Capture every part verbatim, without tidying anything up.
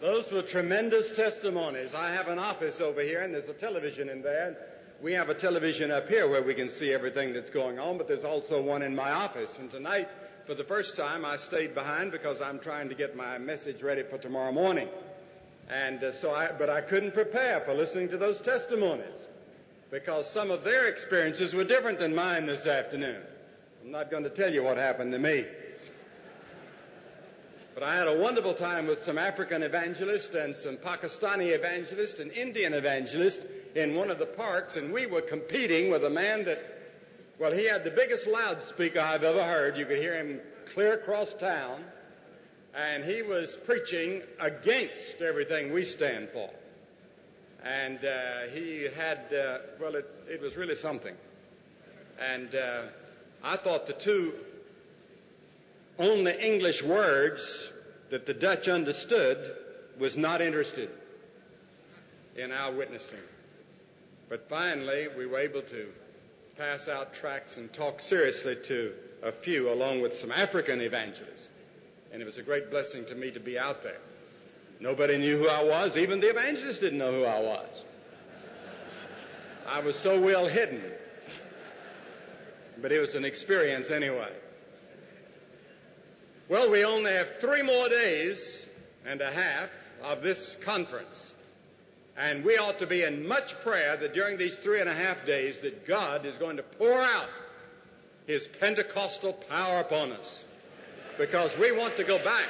Those were tremendous testimonies. I have an office over here, and there's a television in there. We have a television up here where we can see everything that's going on, but there's also one in my office. And tonight, for the first time, I stayed behind because I'm trying to get my message ready for tomorrow morning. And uh, so I, but I couldn't prepare for listening to those testimonies because some of their experiences were different than mine this afternoon. I'm not going to tell you what happened to me. But I had a wonderful time with some African evangelists and some Pakistani evangelists and Indian evangelists in one of the parks, and we were competing with a man that, well, he had the biggest loudspeaker I've ever heard. You could hear him clear across town, and he was preaching against everything we stand for. And uh, he had, uh, well, it, it was really something. And uh, I thought the two only English words that the Dutch understood was not interested in our witnessing. But finally, we were able to pass out tracts and talk seriously to a few, along with some African evangelists. And it was a great blessing to me to be out there. Nobody knew who I was. Even the evangelists didn't know who I was. I was so well hidden. But it was an experience anyway. Well, we only have three more days and a half of this conference. And we ought to be in much prayer that during these three and a half days that God is going to pour out His Pentecostal power upon us. Because we want to go back.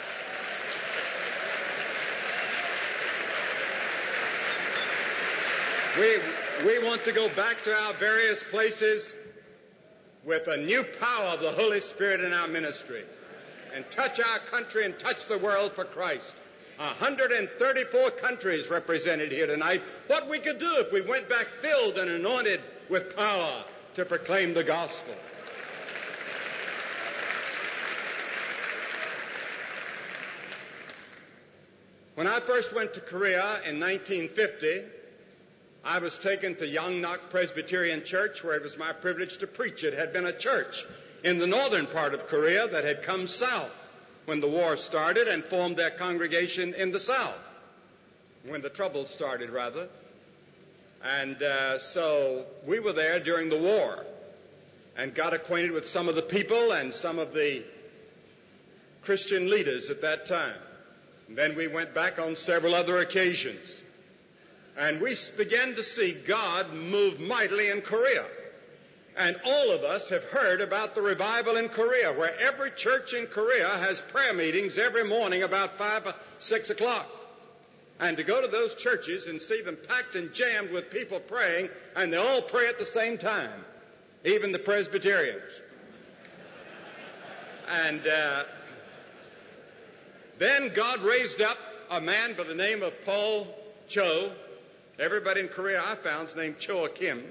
We, we want to go back to our various places with a new power of the Holy Spirit in our ministry and touch our country and touch the world for Christ. one hundred thirty-four countries represented here tonight. What we could do if we went back filled and anointed with power to proclaim the gospel. When I first went to Korea in nineteen fifty, I was taken to Yongnok Presbyterian Church, where it was my privilege to preach. It had been a church in the northern part of Korea that had come south when the war started and formed their congregation in the south, when the trouble started, rather. And uh, so we were there during the war and got acquainted with some of the people and some of the Christian leaders at that time. And then we went back on several other occasions. And we began to see God move mightily in Korea. And all of us have heard about the revival in Korea, where every church in Korea has prayer meetings every morning about five, six o'clock. And to go to those churches and see them packed and jammed with people praying, and they all pray at the same time, even the Presbyterians. And uh, then God raised up a man by the name of Paul Cho. Everybody in Korea I found is named Cho Kim.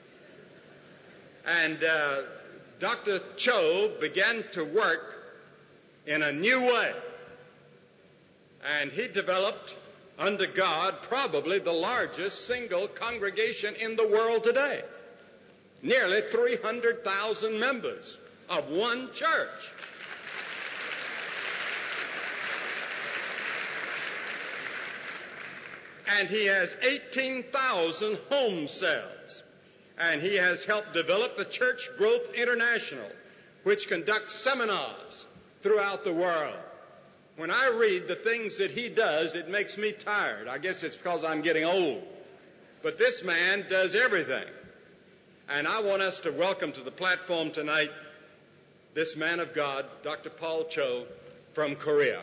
And uh, Doctor Cho began to work in a new way. And he developed, under God, probably the largest single congregation in the world today. Nearly three hundred thousand members of one church. And he has eighteen thousand home cells. And he has helped develop the Church Growth International, which conducts seminars throughout the world. When I read the things that he does, it makes me tired. I guess it's because I'm getting old. But this man does everything. And I want us to welcome to the platform tonight this man of God, Doctor Paul Cho, from Korea.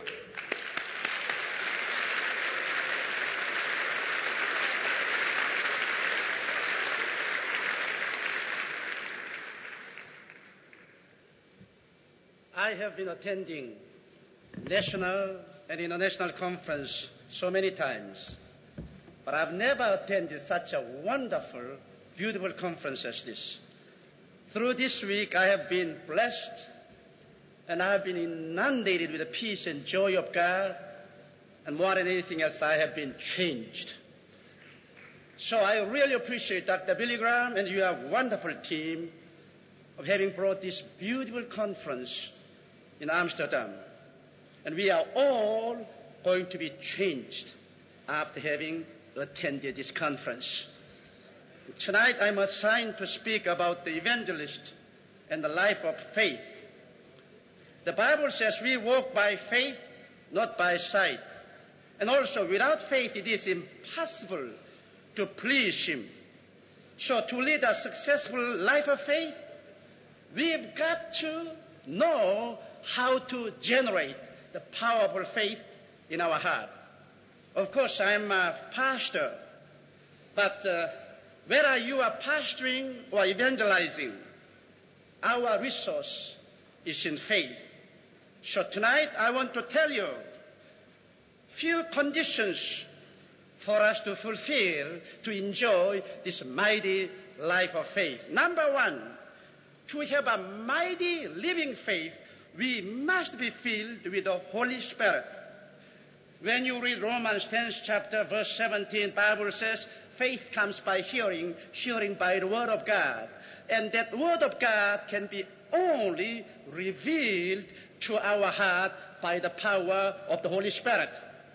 I have been attending national and international conference so many times, but I've never attended such a wonderful, beautiful conference as this. Through this week, I have been blessed, and I have been inundated with the peace and joy of God, and more than anything else, I have been changed. So I really appreciate Doctor Billy Graham and your wonderful team of having brought this beautiful conference in Amsterdam. And we are all going to be changed after having attended this conference. Tonight I'm assigned to speak about the evangelist and the life of faith. The Bible says we walk by faith, not by sight. And also, without faith, it is impossible to please Him. So to lead a successful life of faith, we've got to know how to generate the powerful faith in our heart. Of course, I'm a pastor, but uh, whether you are pastoring or evangelizing, our resource is in faith. So tonight I want to tell you few conditions for us to fulfill, to enjoy this mighty life of faith. Number one, to have a mighty living faith, we must be filled with the Holy Spirit. When you read Romans tenth chapter, verse seventeen, Bible says, faith comes by hearing, hearing by the Word of God. And that Word of God can be only revealed to our heart by the power of the Holy Spirit.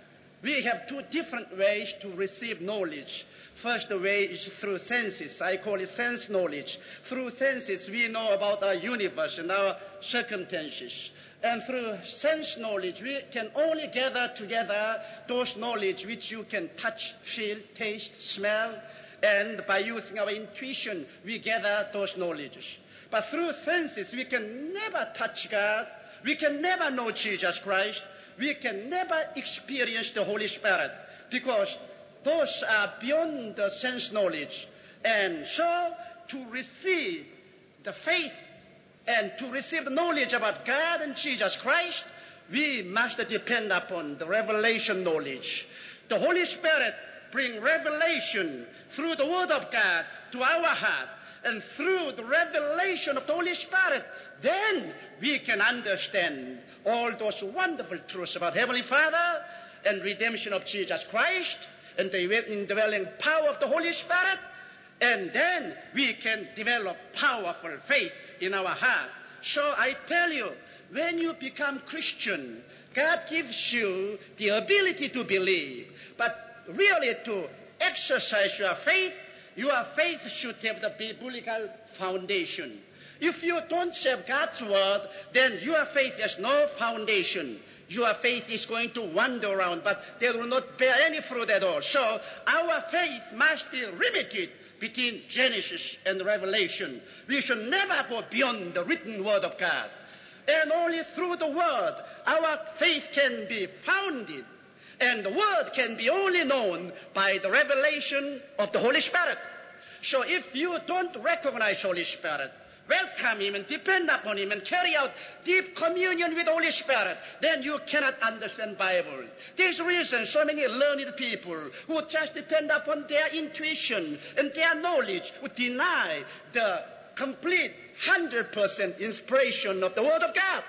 We have two different ways to receive knowledge. First way is through senses. I call it sense knowledge. Through senses, we know about our universe and our circumstances. And through sense knowledge, we can only gather together those knowledge which you can touch, feel, taste, smell. And by using our intuition, we gather those knowledges. But through senses, we can never touch God. We can never know Jesus Christ. We can never experience the Holy Spirit because those are beyond the sense knowledge. And so to receive the faith and to receive the knowledge about God and Jesus Christ, we must depend upon the revelation knowledge. The Holy Spirit brings revelation through the Word of God to our heart. And through the revelation of the Holy Spirit, then we can understand all those wonderful truths about Heavenly Father and redemption of Jesus Christ and the indwelling power of the Holy Spirit. And then we can develop powerful faith in our heart. So I tell you, when you become Christian, God gives you the ability to believe, but really to exercise your faith, your faith should have the biblical foundation. If you don't have God's word, then your faith has no foundation. Your faith is going to wander around, but they will not bear any fruit at all. So our faith must be limited between Genesis and Revelation. We should never go beyond the written word of God. And only through the word, our faith can be founded. And the word can be only known by the revelation of the Holy Spirit. So if you don't recognize Holy Spirit, welcome Him and depend upon Him and carry out deep communion with the Holy Spirit, then you cannot understand Bible. There's a reason so many learned people who just depend upon their intuition and their knowledge would deny the complete one hundred percent inspiration of the Word of God.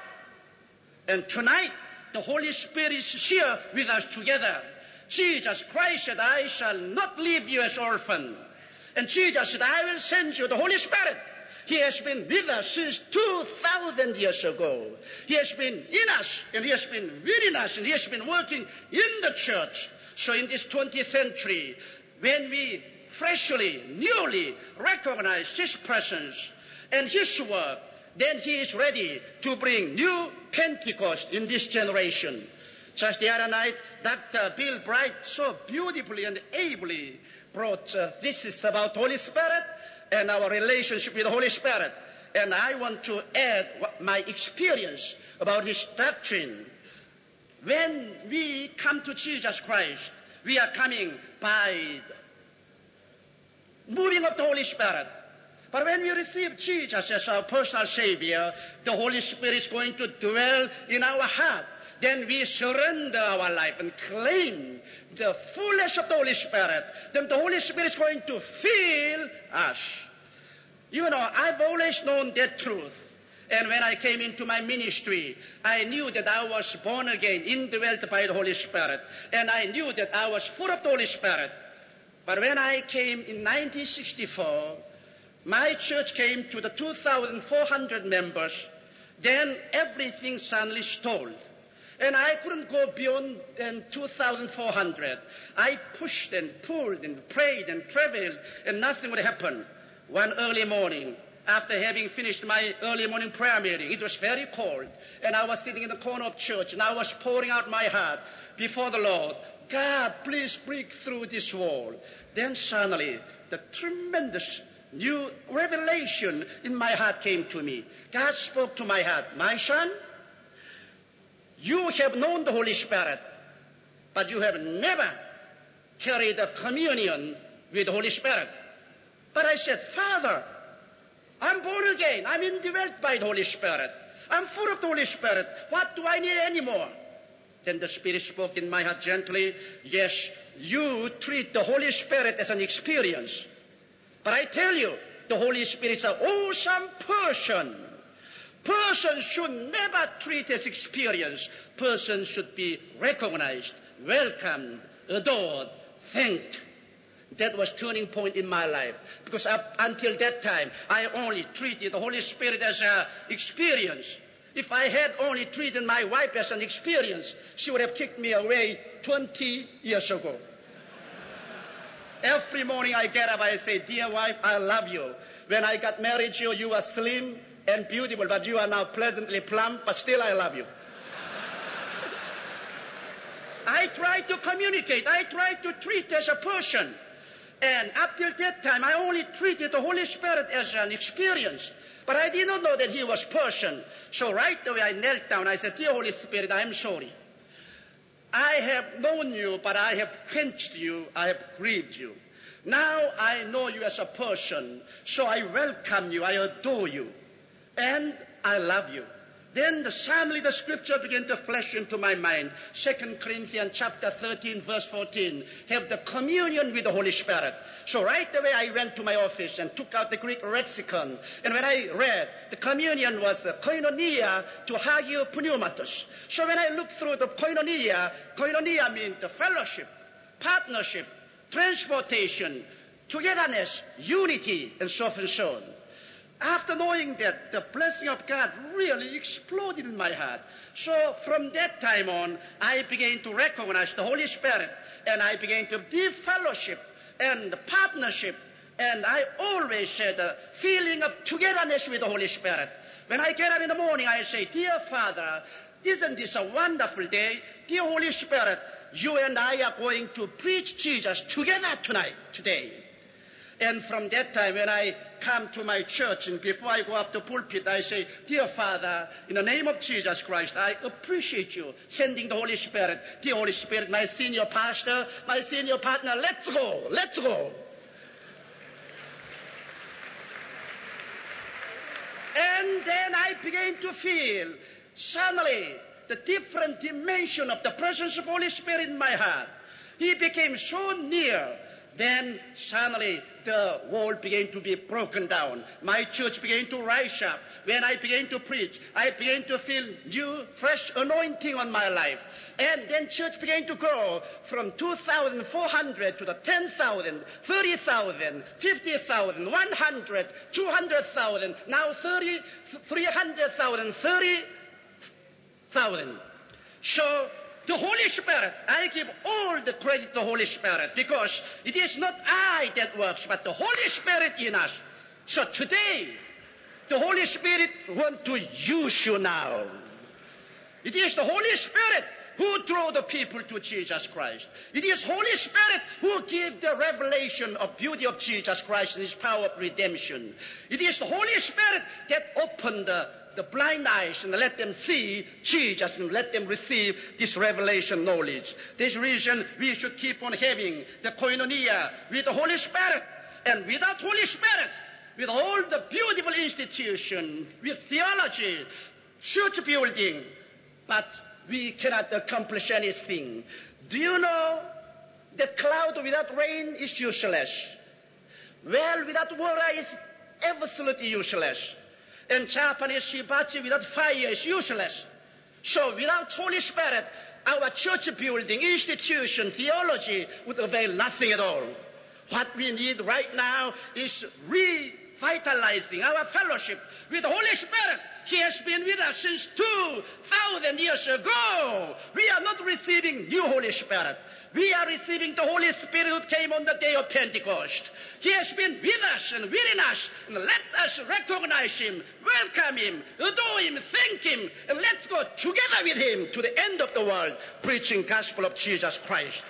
And tonight, the Holy Spirit is here with us together. Jesus Christ said, I shall not leave you as orphan. And Jesus said, I will send you the Holy Spirit. He has been with us since two thousand years ago. He has been in us, and He has been within us, and He has been working in the church. So in this twentieth century, when we freshly, newly recognize His presence and His work, then He is ready to bring new Pentecost in this generation. Just the other night, Doctor Bill Bright so beautifully and ably brought uh, this is about Holy Spirit and our relationship with the Holy Spirit. And I want to add my experience about His doctrine. When we come to Jesus Christ, we are coming by the moving of the Holy Spirit. But when we receive Jesus as our personal Savior, the Holy Spirit is going to dwell in our heart. Then we surrender our life and claim the fullness of the Holy Spirit. Then the Holy Spirit is going to fill us. You know, I've always known that truth. And when I came into my ministry, I knew that I was born again, indwelt by the Holy Spirit. And I knew that I was full of the Holy Spirit. But when I came in nineteen sixty-four, my church came to the two thousand four hundred members. Then everything suddenly stalled. And I couldn't go beyond um, two thousand four hundred. I pushed and pulled and prayed and traveled, and nothing would happen. One early morning, after having finished my early morning prayer meeting, it was very cold, and I was sitting in the corner of church, and I was pouring out my heart before the Lord. God, please break through this wall. Then suddenly, the tremendous new revelation in my heart came to me. God spoke to my heart, my son, you have known the Holy Spirit, but you have never carried a communion with the Holy Spirit. But I said, Father, I'm born again. I'm indwelt by the Holy Spirit. I'm full of the Holy Spirit. What do I need anymore? Then the Spirit spoke in my heart gently, yes, you treat the Holy Spirit as an experience. But I tell you, the Holy Spirit is an awesome person. Person should never treat as experience. Person should be recognized, welcomed, adored, thanked. That was turning point in my life. Because up until that time, I only treated the Holy Spirit as an experience. If I had only treated my wife as an experience, she would have kicked me away twenty years ago. Every morning I get up, I say, dear wife, I love you. When I got married to you, you were slim and beautiful, but you are now pleasantly plump, but still I love you. I try to communicate. I try to treat as a person. And up till that time, I only treated the Holy Spirit as an experience. But I did not know that he was person. So right away I knelt down. I said, dear Holy Spirit, I am sorry. I have known you, but I have quenched you. I have grieved you. Now I know you as a person. So I welcome you. I adore you. And I love you. Then the, suddenly the scripture began to flash into my mind. Second Corinthians chapter thirteen, verse fourteen. Have the communion with the Holy Spirit. So right away I went to my office and took out the Greek lexicon. And when I read, the communion was uh, koinonia to hagio pneumatos. So when I looked through the koinonia, koinonia means the fellowship, partnership, transportation, togetherness, unity, and so forth and so on. After knowing that, the blessing of God really exploded in my heart. So from that time on, I began to recognize the Holy Spirit, and I began to deep fellowship and partnership, and I always had a feeling of togetherness with the Holy Spirit. When I get up in the morning, I say, dear Father, isn't this a wonderful day? Dear Holy Spirit, you and I are going to preach Jesus together tonight, today. And from that time, when I come to my church and before I go up the pulpit, I say, dear Father, in the name of Jesus Christ, I appreciate you sending the Holy Spirit. Dear Holy Spirit, my senior pastor, my senior partner, let's go, let's go. And then I began to feel suddenly the different dimension of the presence of Holy Spirit in my heart. He became so near. Then suddenly the wall began to be broken down. My church began to rise up. When I began to preach, I began to feel new, fresh anointing on my life. And then church began to grow from two thousand four hundred to the ten thousand, thirty thousand, fifty thousand, one hundred, two hundred thousand, now thirty, three hundred thousand, thirty thousand. So the Holy Spirit, I give all the credit to the Holy Spirit because it is not I that works, but the Holy Spirit in us. So today, the Holy Spirit wants to use you now. It is the Holy Spirit who drew the people to Jesus Christ. It is Holy Spirit who gives the revelation of beauty of Jesus Christ and his power of redemption. It is the Holy Spirit that opened the the blind eyes and let them see Jesus and let them receive this revelation knowledge. This reason we should keep on having the koinonia with the Holy Spirit. And without Holy Spirit, with all the beautiful institution, with theology, church building, but we cannot accomplish anything. Do you know that cloud without rain is useless? Well without water is absolutely useless. And Japanese hibachi without fire is useless. So without Holy Spirit, our church building, institution, theology would avail nothing at all. What we need right now is revitalizing our fellowship with the Holy Spirit. He has been with us since two thousand years ago. We are not receiving new Holy Spirit. We are receiving the Holy Spirit who came on the day of Pentecost. He has been with us and within us. And let us recognize Him, welcome Him, adore Him, thank Him, and let's go together with Him to the end of the world, preaching gospel of Jesus Christ.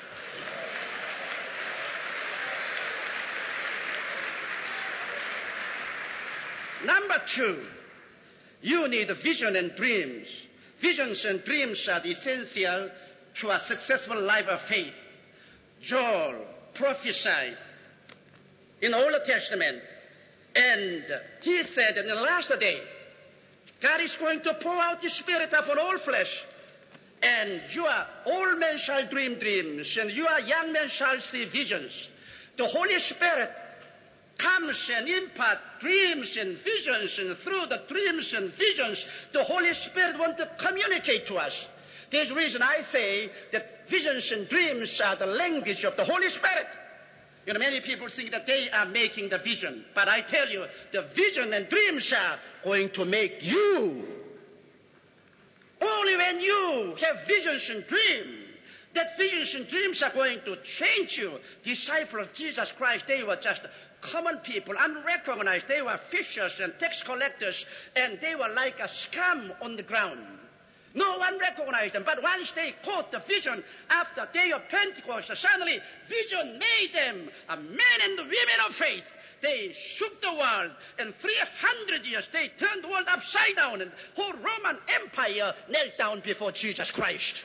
Number two, you need vision and dreams. Visions and dreams are essential to a successful life of faith. Joel prophesied in the Old Testament, and he said in the last day, God is going to pour out His Spirit upon all flesh, and your old men shall dream dreams, and your young men shall see visions. The Holy Spirit comes and impart dreams and visions, and through the dreams and visions, the Holy Spirit wants to communicate to us. There's a reason I say that visions and dreams are the language of the Holy Spirit. You know, many people think that they are making the vision, but I tell you, the vision and dreams are going to make you. Only when you have visions and dreams, that visions and dreams are going to change you. Disciples of Jesus Christ, they were just common people, unrecognized. They were fishers and tax collectors, and they were like a scum on the ground. No one recognized them. But once they caught the vision after the day of Pentecost, suddenly vision made them a men and women of faith. They shook the world. In three hundred years, they turned the world upside down, and the whole Roman Empire knelt down before Jesus Christ.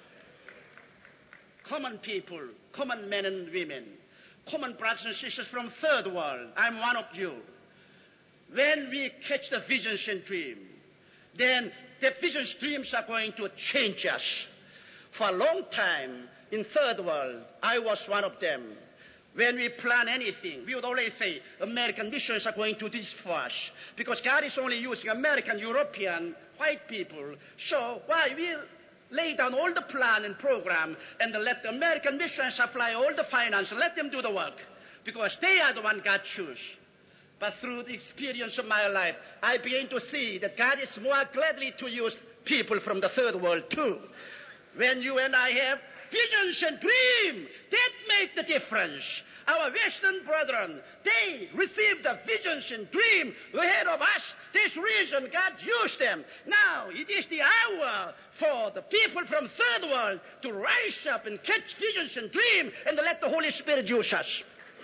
Common people, common men and women, common brothers and sisters from third world. I'm one of you. When we catch the visions and dreams, then the visions and dreams are going to change us. For a long time in third world, I was one of them. When we plan anything, we would always say American missions are going to do this for us, because God is only using American, European, white people. So why we lay down all the plan and program and let the American missions supply all the finance, let them do the work, because they are the one God chooses. But through the experience of my life, I began to see that God is more gladly to use people from the third world too. When you and I have visions and dreams, that make the difference. Our Western brethren, they received the visions and dreams ahead of us. This reason God used them. Now it is the hour for the people from third world to rise up and catch visions and dreams and to let the Holy Spirit use us.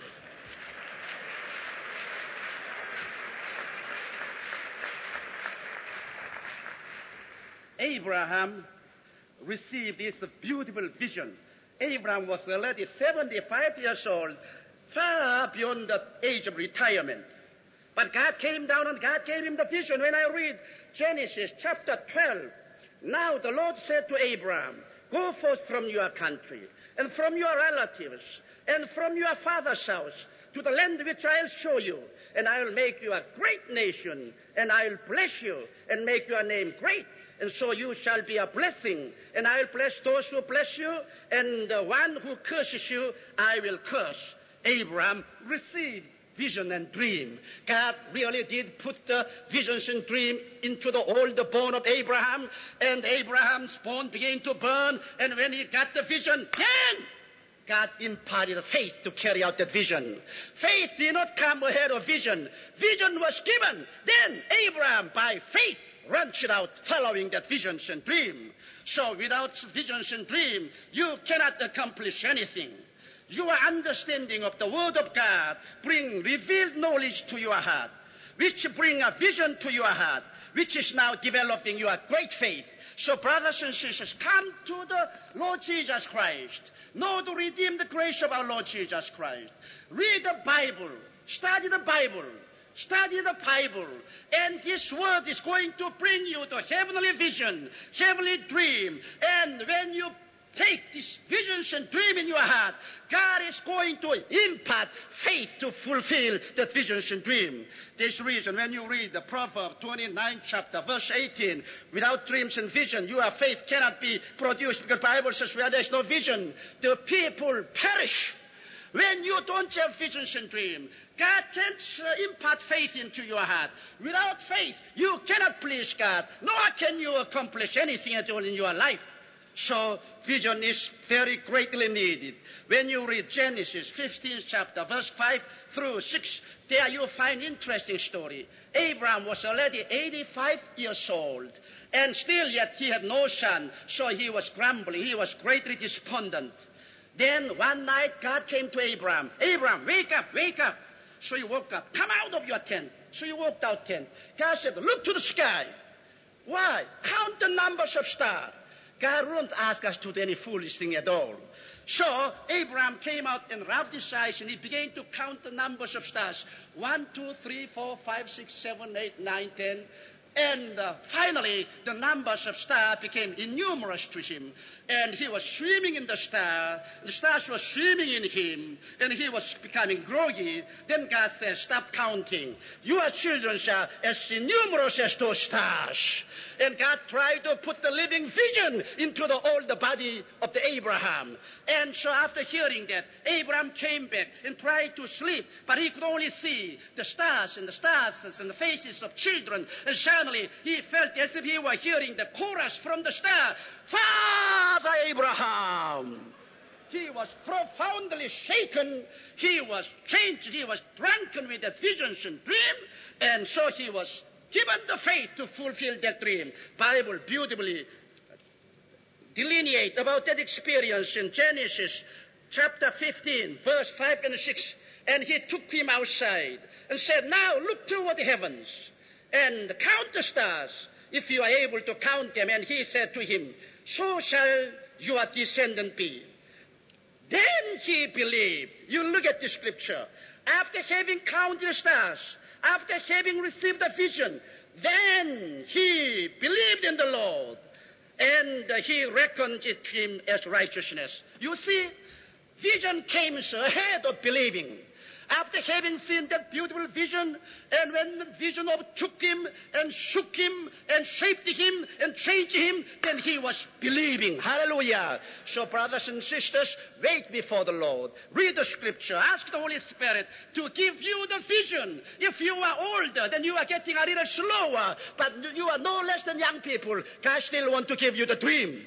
Abraham received this beautiful vision. Abraham was already seventy-five years old, far beyond the age of retirement. But God came down and God gave him the vision. When I read Genesis chapter twelve, now the Lord said to Abraham, go forth from your country and from your relatives and from your father's house to the land which I'll show you, and I'll make you a great nation, and I'll bless you and make your name great. And so you shall be a blessing, and I will bless those who bless you, and the one who curses you, I will curse. Abraham received vision and dream. God really did put the visions and dream into the old bone of Abraham, and Abraham's bone began to burn, and when he got the vision, then God imparted faith to carry out that vision. Faith did not come ahead of vision. Vision was given. Then Abraham, by faith, runs it out following that visions and dream. So without visions and dream, you cannot accomplish anything. Your understanding of the Word of God bring revealed knowledge to your heart, which bring a vision to your heart, which is now developing your great faith. So brothers and sisters, come to the Lord Jesus Christ. Know the redeemed grace of our Lord Jesus Christ. Read the Bible. Study the Bible. Study the Bible, and this word is going to bring you to heavenly vision, heavenly dream. And when you take these visions and dream in your heart, God is going to impart faith to fulfill that visions and dream. This reason, when you read the Proverbs twenty-ninth chapter, verse eighteen, without dreams and vision, your faith cannot be produced, because the Bible says where there is no vision, the people perish. When you don't have visions and dreams, God can't uh, impart faith into your heart. Without faith, you cannot please God, nor can you accomplish anything at all in your life. So vision is very greatly needed. When you read Genesis fifteenth chapter, verse five through six, there you find interesting story. Abraham was already eighty-five years old, and still yet he had no son, so he was grumbling. He was greatly despondent. Then one night God came to Abraham. Abraham, wake up, wake up. So he woke up. Come out of your tent. So he walked out tent. God said, look to the sky. Why? Count the numbers of stars. God won't ask us to do any foolish thing at all. So Abraham came out and rubbed his eyes and he began to count the numbers of stars. One, two, three, four, five, six, seven, eight, nine, ten. And uh, finally, the numbers of stars became innumerous to him. And he was swimming in the stars. The stars were swimming in him. And he was becoming groggy. Then God said, stop counting. Your children are as innumerous as those stars. And God tried to put the living vision into the older body of the Abraham. And so after hearing that, Abraham came back and tried to sleep. But he could only see the stars and the stars and the faces of children. And suddenly he felt as if he were hearing the chorus from the star. Father Abraham! He was profoundly shaken. He was changed. He was drunken with that visions and dream. And so he was given the faith to fulfill that dream. Bible beautifully delineate about that experience in Genesis chapter fifteen, verse five and six. And he took him outside and said, now look toward the heavens and count the stars, if you are able to count them. And he said to him, so shall your descendant be. Then he believed. You look at the scripture. After having counted the stars, after having received the vision, then he believed in the Lord, and he reckoned it to him as righteousness. You see, vision came ahead of believing. After having seen that beautiful vision, and when the vision overtook him and shook him and shaped him and changed him, then he was believing. Hallelujah. So brothers and sisters, wait before the Lord. Read the scripture. Ask the Holy Spirit to give you the vision. If you are older, then you are getting a little slower, but you are no less than young people. God still wants to give you the dream.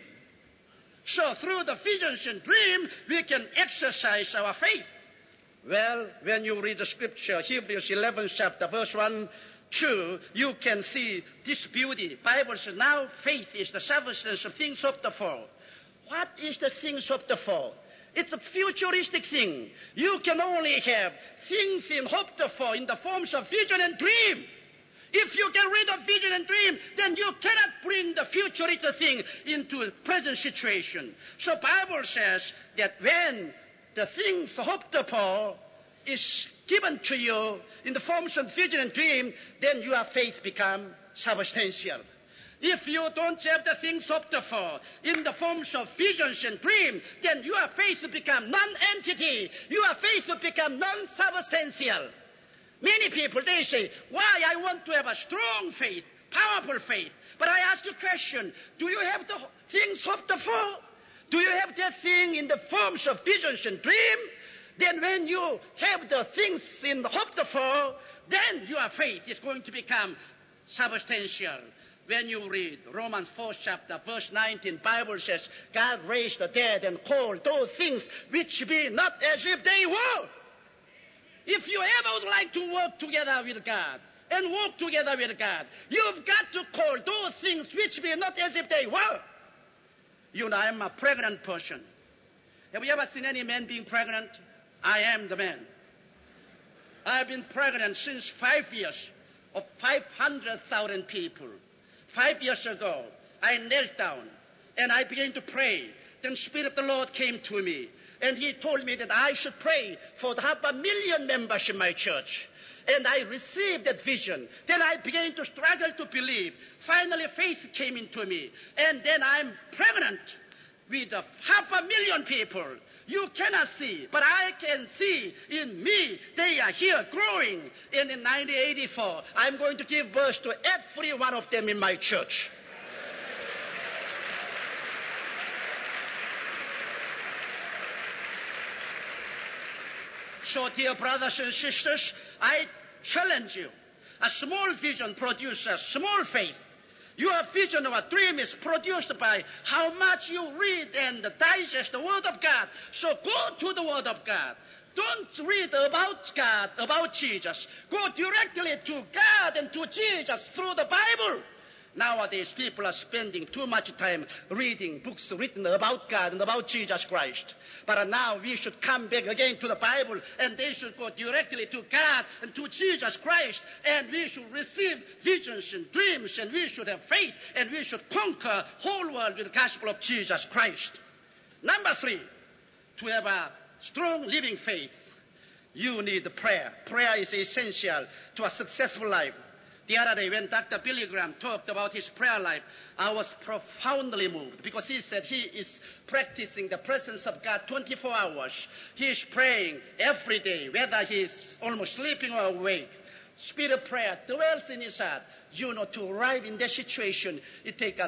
So through the visions and dream, we can exercise our faith. Well, when you read the scripture, Hebrews eleventh chapter, verse one, two, you can see this beauty. Bible says, now faith is the substance of things hoped for. What is the things hoped for? It's a futuristic thing. You can only have things in hoped for in the forms of vision and dream. If you get rid of vision and dream, then you cannot bring the futuristic thing into the present situation. So Bible says that when the things hoped for is given to you in the forms of vision and dream, then your faith becomes substantial. If you don't have the things hoped for in the forms of visions and dream, then your faith will become non-entity. Your faith will become non-substantial. Many people, they say, why I want to have a strong faith, powerful faith. But I ask you a question, do you have the things hoped for? Do you have that thing in the forms of visions and dream? Then when you have the things in the hoped for, then your faith is going to become substantial. When you read Romans fourth chapter, verse nineteen, Bible says, God raised the dead and called those things which be not as if they were. If you ever would like to work together with God and walk together with God, you've got to call those things which be not as if they were. You know, I'm a pregnant person. Have you ever seen any man being pregnant? I am the man. I've been pregnant since five years of five hundred thousand people. Five years ago, I knelt down and I began to pray. Then the Spirit of the Lord came to me and He told me that I should pray for the half a million members in my church. And I received that vision. Then I began to struggle to believe. Finally, faith came into me. And then I'm pregnant with a half a million people. You cannot see, but I can see in me. They are here growing. And in nineteen eighty-four, I'm going to give birth to every one of them in my church. So, dear brothers and sisters, I challenge you. A small vision produces small faith. Your vision or dream is produced by how much you read and digest the Word of God. So go to the Word of God. Don't read about God, about Jesus. Go directly to God and to Jesus through the Bible. Nowadays, people are spending too much time reading books written about God and about Jesus Christ. But now we should come back again to the Bible, and they should go directly to God and to Jesus Christ, and we should receive visions and dreams, and we should have faith, and we should conquer whole world with the gospel of Jesus Christ. Number three, to have a strong living faith, you need prayer. Prayer is essential to a successful life. The other day when Doctor Billy Graham talked about his prayer life, I was profoundly moved because he said he is practicing the presence of God twenty-four hours. He is praying every day, whether he is almost sleeping or awake. Spirit prayer dwells in his heart. You know, to arrive in that situation, it takes a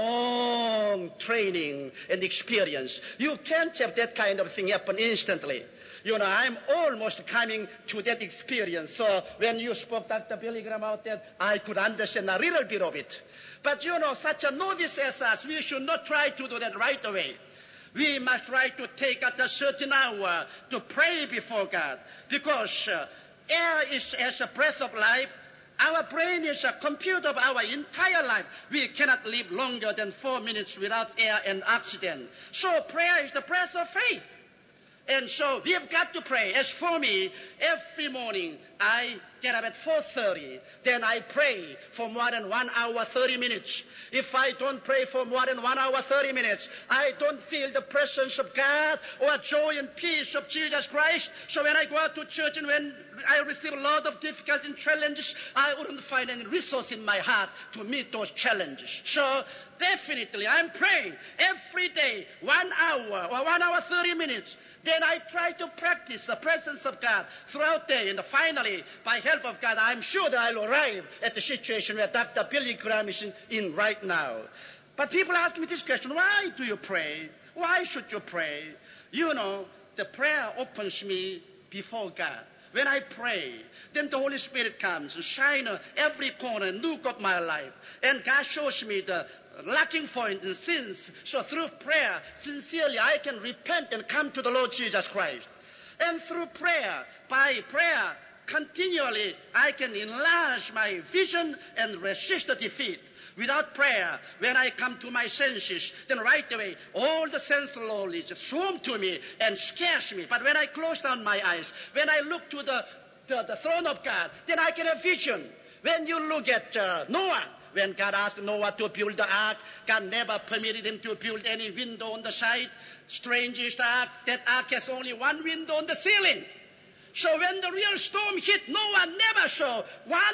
long training and experience. You can't have that kind of thing happen instantly. You know, I'm almost coming to that experience. So when you spoke, Doctor Billy Graham, out there, I could understand a little bit of it. But you know, such a novice as us, we should not try to do that right away. We must try to take at a certain hour to pray before God. Because uh, air is as a breath of life. Our brain is a computer of our entire life. We cannot live longer than four minutes without air and oxygen. So prayer is the breath of faith. And so we've got to pray. As for me, every morning I get up at four thirty. Then I pray for more than one hour, thirty minutes. If I don't pray for more than one hour, thirty minutes, I don't feel the presence of God or joy and peace of Jesus Christ. So when I go out to church and when I receive a lot of difficulties and challenges, I wouldn't find any resource in my heart to meet those challenges. So definitely I'm praying every day, one hour or one hour, thirty minutes. Then I try to practice the presence of God throughout the day. And finally, by help of God, I'm sure that I'll arrive at the situation where Doctor Billy Graham is in, in right now. But people ask me this question, why do you pray? Why should you pray? You know, the prayer opens me before God. When I pray, then the Holy Spirit comes and shines every corner and nook of my life. And God shows me the lacking point in sins. So through prayer, sincerely, I can repent and come to the Lord Jesus Christ. And through prayer, by prayer, continually, I can enlarge my vision and resist the defeat. Without prayer, when I come to my senses, then right away, all the sensual knowledge swarm to me and scares me. But when I close down my eyes, when I look to the, the, the throne of God, then I can have vision. When you look at uh, Noah, when God asked Noah to build the ark, God never permitted him to build any window on the side. Strange is the ark. That ark has only one window on the ceiling. So when the real storm hit, Noah never saw one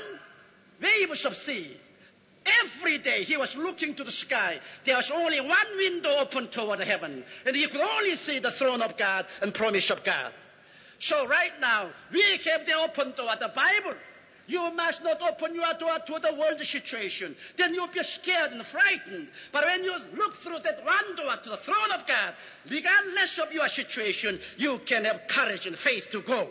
waves of sea. Every day he was looking to the sky. There was only one window open toward heaven. And he could only see the throne of God and promise of God. So right now, we have the open door, the Bible. You must not open your door to the world situation. Then you'll be scared and frightened. But when you look through that one door to the throne of God, regardless of your situation, you can have courage and faith to go.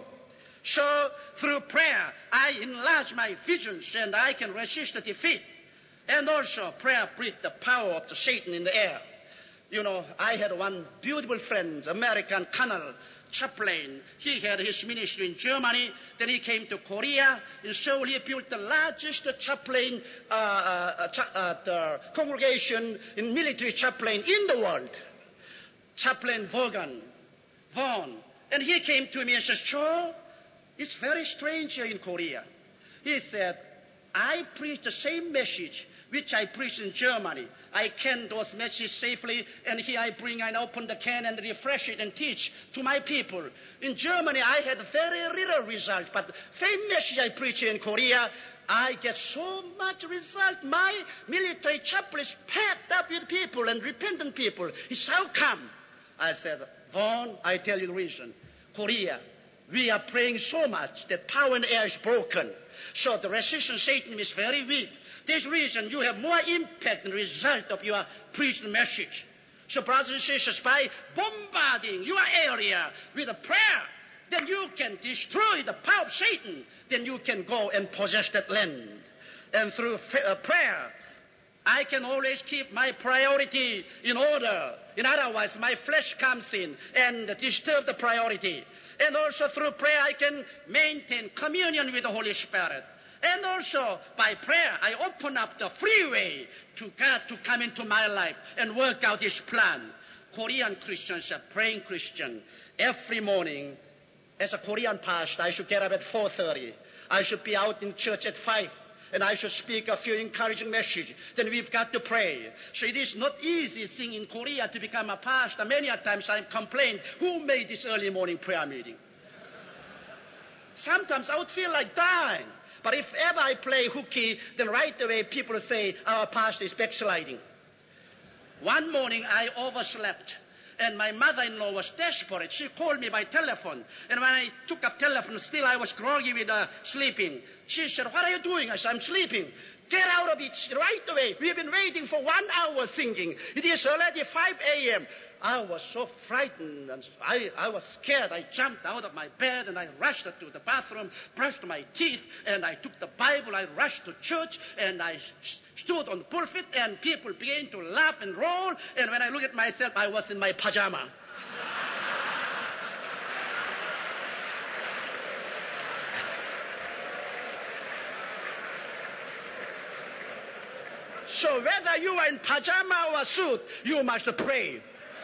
So through prayer, I enlarge my visions and I can resist the defeat. And also, prayer breaks the power of the Satan in the air. You know, I had one beautiful friend, American Colonel Chaplain. He had his ministry in Germany. Then he came to Korea. In Seoul, he built the largest chaplain uh, uh, cha- uh, the congregation in military chaplain in the world. Chaplain Vaughan. Vaughn. And he came to me and said, Cho, it's very strange here in Korea. He said, I preach the same message which I preach in Germany. I can those messages safely, and here I bring and open the can and refresh it and teach to my people. In Germany, I had very little result, but same message I preach in Korea, I get so much result. My military chapel is packed up with people and repentant people. It's how come? I said, Vaughn, I tell you the reason. Korea, we are praying so much that power in the air is broken. So the resistance Satan is very weak. This reason you have more impact and result of your preached message. So brothers and sisters, by bombarding your area with a prayer, then you can destroy the power of Satan. Then you can go and possess that land. And through f- uh, prayer, I can always keep my priority in order. In other words, my flesh comes in and disturb the priority. And also through prayer, I can maintain communion with the Holy Spirit. And also, by prayer, I open up the freeway to God to come into my life and work out His plan. Korean Christians are praying Christian. Every morning, as a Korean pastor, I should get up at four thirty. I should be out in church at five. And I should speak a few encouraging messages. Then we've got to pray. So it is not easy thing in Korea to become a pastor. Many a times I complain, who made this early morning prayer meeting? Sometimes I would feel like dying. But if ever I play hooky, then right away people say, our pastor is backsliding. One morning I overslept. And my mother-in-law was desperate. She called me by telephone. And when I took up telephone, still I was groggy with uh, sleeping. She said, what are you doing? I said, I'm sleeping. Get out of it right away. We've been waiting for one hour singing. It is already five a.m. I was so frightened and I, I was scared. I jumped out of my bed and I rushed to the bathroom, brushed my teeth, and I took the Bible. I rushed to church and I st- stood on the pulpit and people began to laugh and roll. And when I look at myself, I was in my pajama. So whether you are in pajama or suit, you must pray.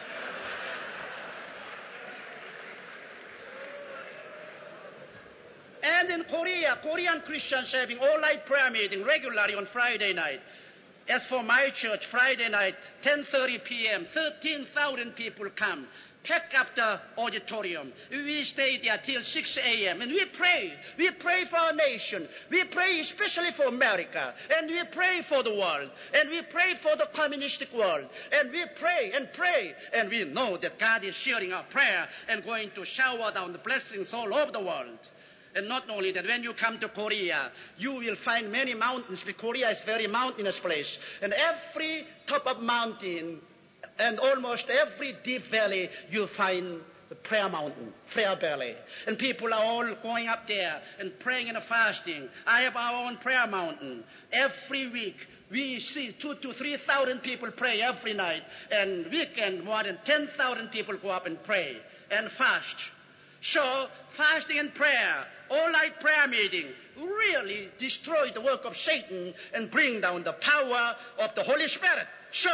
And in Korea, Korean Christians having all-night prayer meeting regularly on Friday night. As for my church, Friday night, ten thirty p.m., thirteen thousand people come. Pack up the auditorium. We stay there till six a.m. and we pray. We pray for our nation. We pray especially for America. And we pray for the world. And we pray for the communistic world. And we pray and pray. And we know that God is hearing our prayer and going to shower down the blessings all over the world. And not only that, when you come to Korea, you will find many mountains, because Korea is a very mountainous place. And every top of mountain and almost every deep valley, you find the prayer mountain, prayer valley. And people are all going up there and praying and fasting. I have our own prayer mountain. Every week, we see two to three thousand people pray every night. And weekend, more than ten thousand people go up and pray and fast. So, fasting and prayer, all-night prayer meeting, really destroy the work of Satan and bring down the power of the Holy Spirit. So,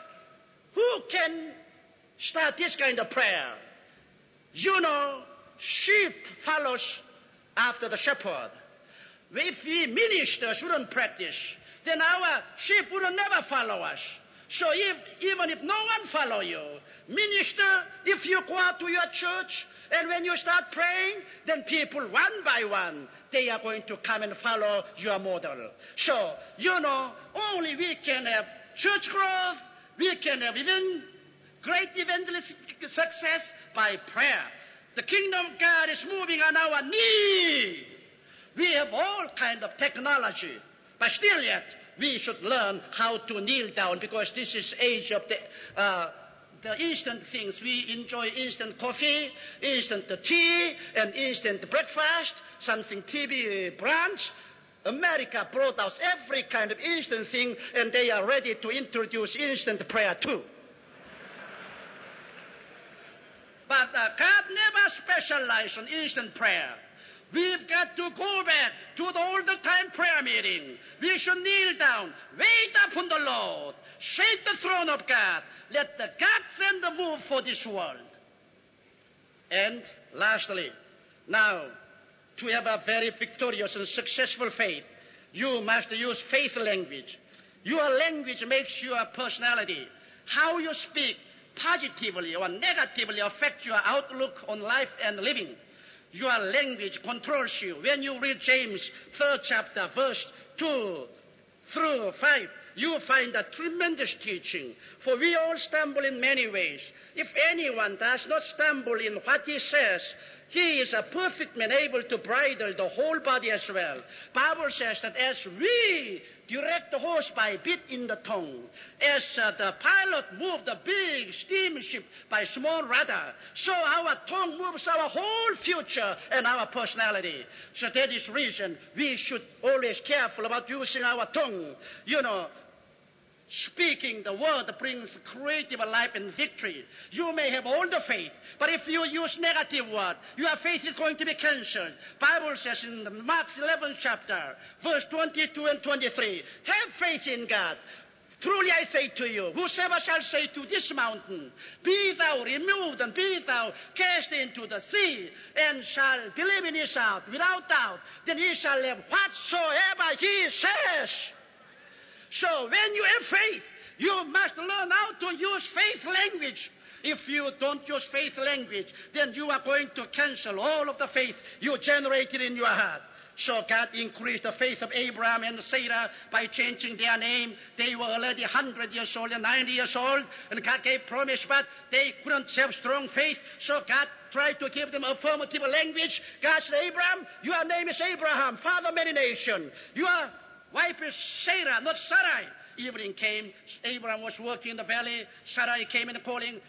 who can start this kind of prayer? You know, sheep follows after the shepherd. If we ministers wouldn't practice, then our sheep would never follow us. So if, even if no one follow you, minister, if you go out to your church, and when you start praying, then people one by one, they are going to come and follow your model. So, you know, only we can have church growth, we can have even great evangelistic success by prayer. The kingdom of God is moving on our knee. We have all kind of technology, but still yet, we should learn how to kneel down, because this is age of the uh, the instant things. We enjoy instant coffee, instant tea, and instant breakfast, something T V brunch. America brought us every kind of instant thing, and they are ready to introduce instant prayer too. But uh, God never specialized on instant prayer. We've got to go back to the all-the-time prayer meeting. We should kneel down, wait upon the Lord, shake the throne of God, let the God send the move for this world. And lastly, now, to have a very victorious and successful faith, you must use faith language. Your language makes your personality. How you speak positively or negatively affects your outlook on life and living. Your language controls you. When you read James, third chapter, verse two through five, you find a tremendous teaching. For we all stumble in many ways. If anyone does not stumble in what he says, he is a perfect man, able to bridle the whole body as well. Bible says that as we direct the horse by bit in the tongue, as uh, the pilot moved the big steamship by small rudder. So our tongue moves our whole future and our personality. So that is reason we should always careful about using our tongue. You know, speaking the word brings creative life and victory. You may have all the faith, but if you use negative word, your faith is going to be cancelled. Bible says in Mark eleventh chapter, verse twenty-two and twenty-three, have faith in God. Truly I say to you, whosoever shall say to this mountain, be thou removed and be thou cast into the sea, and shall believe in his heart without doubt, then he shall have whatsoever he says. So when you have faith, you must learn how to use faith language. If you don't use faith language, then you are going to cancel all of the faith you generated in your heart. So God increased the faith of Abraham and Sarah by changing their name. They were already one hundred years old and ninety years old, and God gave promise, but they couldn't have strong faith. So God tried to give them affirmative language. God said, Abraham, your name is Abraham, father of many nations. Your wife is Sarah, not Sarai. Evening came, Abraham was working in the valley. Sarai came in calling,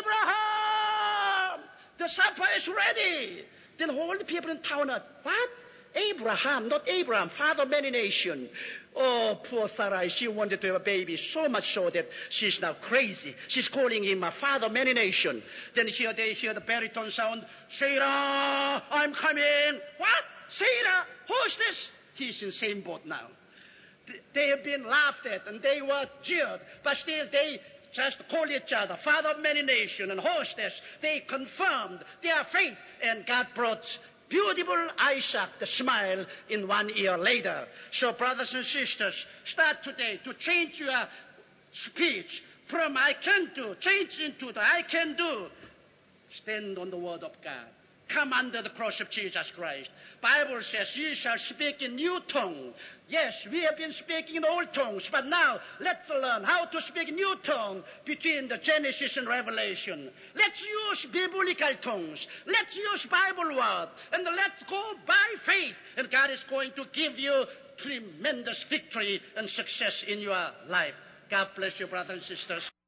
Abraham, the supper is ready. Then all the people in town are, what? Abraham, not Abraham, father of many nations. Oh, poor Sarai, she wanted to have a baby, so much so that she's now crazy. She's calling him a father of many nations. Then here they hear the baritone sound, Sarah, I'm coming. What? Sarah, who's this? He's in the same boat now. They have been laughed at and they were jeered, but still they just called each other father of many nations and hostess. They confirmed their faith, and God brought beautiful Isaac, the smile, in one year later. So brothers and sisters, start today to change your speech from I can do, change into the I can do. Stand on the word of God. Come under the cross of Jesus Christ. Bible says, ye shall speak in new tongue. Yes, we have been speaking in old tongues, but now let's learn how to speak new tongue between the Genesis and Revelation. Let's use biblical tongues. Let's use Bible word. And let's go by faith. And God is going to give you tremendous victory and success in your life. God bless you, brothers and sisters.